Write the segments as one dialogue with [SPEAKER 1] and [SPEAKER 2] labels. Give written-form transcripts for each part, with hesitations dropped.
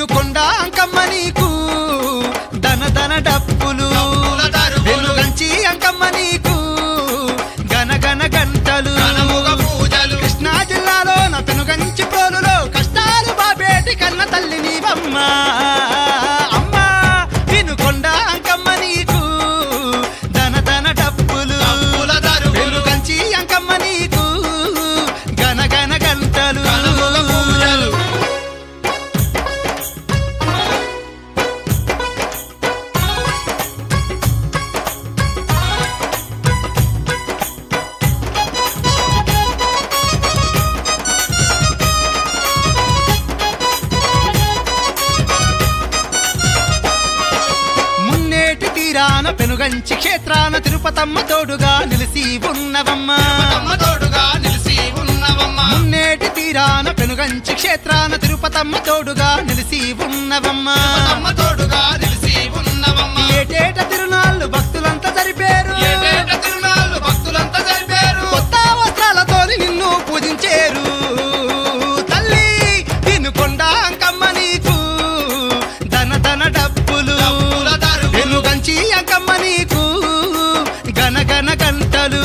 [SPEAKER 1] వినుకొండ అంకమ్మ నీకు దన దన డప్పులు వెలుగంచి అంకమ్మ నీకు గన గన గంటలు కృష్ణా జిల్లాలోన పెనుగంచి పోలులో కష్టాలు బాబేటి కన్న తల్లి నీవమ్మ అమ్మ వినుకొండ అంకమ్మ నీకు దన దన డప్పులు వెలుగంచి అంకమ్మ నీకు గన గన గంటలు పెనుగంచి క్షేత్రాన తిరుపతమ్మ తోడుగా నిలిసి ఉన్నవమ్మ మున్నేటి తీరాన పెనుగంచి క్షేత్రాన తిరుపతమ్మ తోడుగా నిలిసి ఉన్నవమ్మ ఏటేట తిరునాళ్ళు భక్తులంతా జరిపేరు కొత్త వస్త్రాలతోని నిన్ను పూజించేరు తల్లి వినుకొండ అంకమ్మ నీకు దన దన డప్పులు వెలుగంచి అంకమ్మ నీకు గన గన గంటలు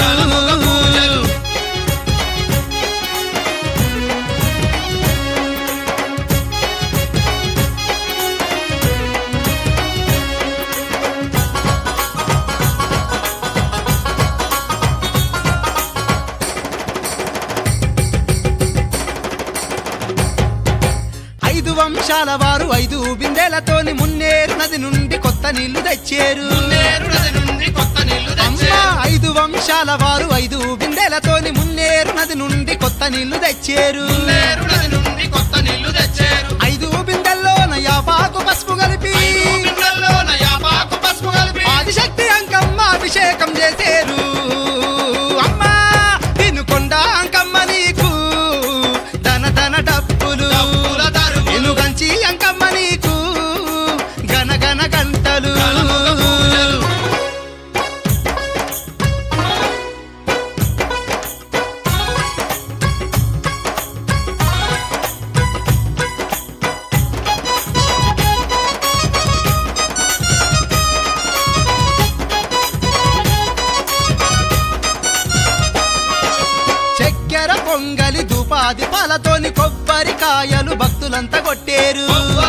[SPEAKER 1] ఐదు వంశాల వారు 5 బిందెలతోని మున్నేరు నది నుండి కొత్త నీళ్లు తెచ్చేరు అమ్మ 5 వంశాల వారు 5 బిందెలతోని మున్నేరు నది నుండి కొత్త నీళ్లు తెచ్చేరు 5 బిందెల్లోన యాపాకు పసుపు కలిపి ఆదిశక్తి అంకమ్మ అభిషేకం చేసేరు అమ్మ వినుకొండ అంకమ్మ నీకు దన దన డప్పులు వెలుగంచి అంకమ్మ నీకు గన గన గంటలు చక్కెర పొంగలి ధూపాది పాలతోని కొబ్బరికాయలు భక్తులంతా కొట్టేరు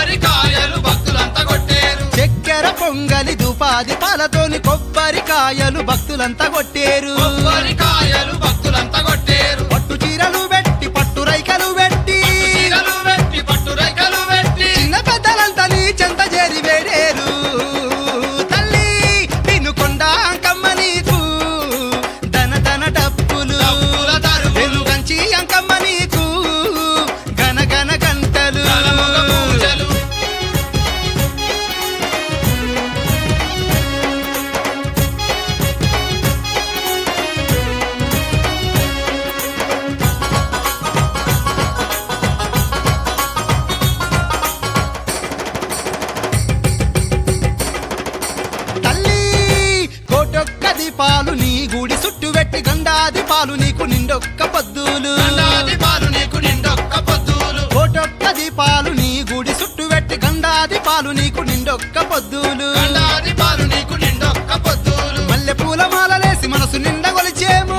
[SPEAKER 1] చక్కెర పొంగలి ధూపాది పాలతోని కొబ్బరికాయలు భక్తులంతా కొట్టేరు పట్టు చీరలు పెట్టి పట్టు రైకలు పెట్టి చిన్న పెద్దలంతా నీ చెంత చేరి వేడేరు తల్లి వినుకొండ అంకమ్మ నీకు దన దన డప్పులు వెలుగంచి అంకమ్మ నీకు గన గన గంటలు తల్లి కోటొక్క దీపాలు నీ గుడి చుట్టూ పెట్టి గండాది పాలు నీకు నిండొక్క పొద్దులు కోటొక్క దీపాలు నీ గుడి చుట్టూ పెట్టి గండాది పాలు నీకు నిండొక్క పొద్దులు మల్లె పూల మాలలేసి మనసు నిండా కొలిచేము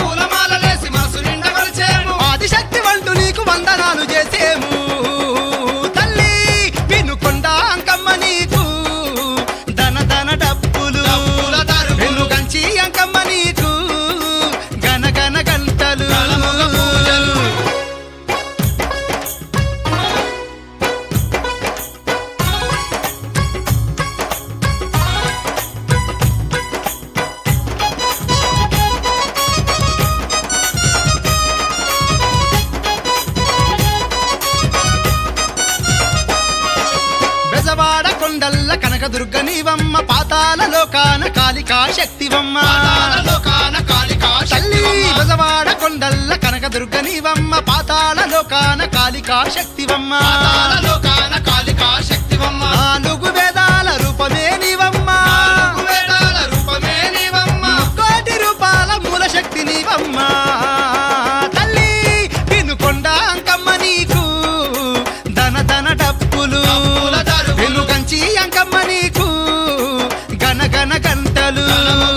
[SPEAKER 1] ఆదిశక్తి వంటూ నీకు వందనాలు చేసేము తల్లి వినుకొండ అంకమ్మ నీకు దన దన డప్పులు వెలుగంచి అంకమ్మ నీకు గన గన గంటలు బెజవాడ కొండల్ల కనకదుర్గ నీవమ్మ పాతాల లోకాన కాళికా శక్తివమ్మ తల్లి బెజవాడ కొండల్ల కనకదుర్గ నీవమ్మ పాతాల లోకాన కాళికా శక్తివమ్మ 4 వేదాల రూపమే నీవమ్మ కోటి రూపాల మూల శక్తి నీవమ్మ తల్లి వినుకొండ అంకమ్మ నీకు దన దన డప్పులు పూజలు